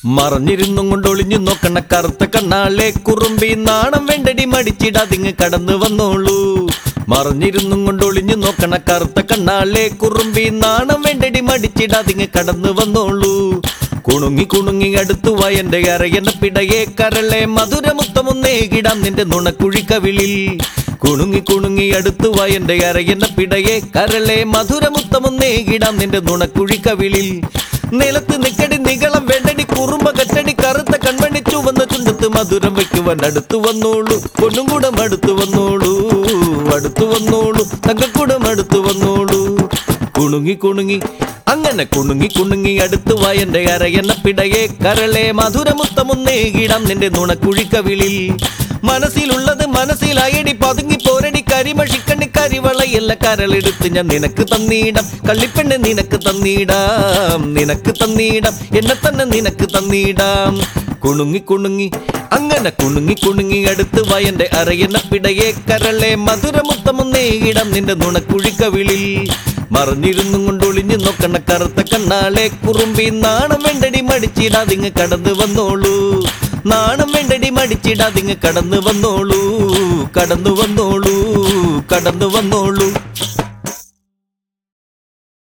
മറഞ്ഞിരുന്നും കൊണ്ടൊളിഞ്ഞു നോക്കണ കറുത്ത കണ്ണാളെ കുറുമ്പി നാണം വേണ്ടടി മടിച്ചിടാതിങ്ങ് കടന്നു വന്നോളൂ. മറഞ്ഞിരുന്നും കൊണ്ടൊളിഞ്ഞു നോക്കണ കറുത്ത കണ്ണാളെ കുറുമ്പി നാണം വേണ്ടടി മടിച്ചിടാതിങ്ങ് കടന്നു വന്നോളൂ. കുണുങ്ങി കുണുങ്ങി അടുത്തുവാ എന്റെ അരയന പിടയെ കരളെ മധുരമുത്തമൊന്നേകിടാം നിന്റെ നുണക്കുഴിക്കവിളിൽ. കുണുങ്ങി കുണുങ്ങി അടുത്തുവാ എന്റെ അരയന പിടയെ കരളെ മധുരമുത്തമൊന്നേകിടാം നിന്റെ നുണക്കുഴിക്കവിളിൽ. നിലത്ത് നിക്കടി നികളം വേണ്ടടി കുറുമ്പ കറ്റടി കറുത്ത കൺമണി ചുവന്ന ചുണ്ടത്ത് മധുരം വയ്ക്കുവാൻ അടുത്തു വന്നോളൂ. പൊന്നുംകൂടം അടുത്തു വന്നോളൂ, അടുത്തു വന്നോളൂ, തങ്കക്കൂടം അടുത്തു വന്നോളൂ. കുണുങ്ങി കുണുങ്ങി അങ്ങനെ കുണുങ്ങി കുണുങ്ങി അടുത്തുവാ എന്റെ അരയന പിടയെ കരളെ മധുരമുത്തമൊന്നേകിടാം നിന്റെ നുണക്കുഴിക്കവിളിൽ. മനസ്സിലുള്ളത് മനസ്സിലായടി പതുങ്ങി പോരടി കരിമഷിക്കണ്ണി കരിവളയല്ല കരളെടുത്ത് ഞാൻ നിനക്ക് തന്നീടാം. കള്ളിപ്പെണ്ണെ നിനക്ക് തന്നീടാം, നിനക്ക് തന്നീടാം, എന്നെ തന്നെ നിനക്ക് തന്നീടാം. കുണുങ്ങി കുണുങ്ങി അങ്ങനെ കുണുങ്ങി കുണുങ്ങി അടുത്തുവാ എന്റെ അരയന പിടയെ കരളെ മധുരമുത്തമൊന്നേകിടാം നിന്റെ നുണക്കുഴിക്കവിളിൽ. മറഞ്ഞിരുന്നും കൊണ്ടൊളിഞ്ഞു നോക്കണ കറുത്ത കണ്ണാളെ കുറുമ്പി നാണം വേണ്ടടി മടിച്ചിടാതിങ്ങ് കടന്നു വന്നോളൂ. നാണം വേണ്ടടി മടിച്ചിടാതിങ്ങ് കടന്നു വന്നോളൂ, കടന്നു വന്നോളൂ, കടന്നു വന്നോളൂ.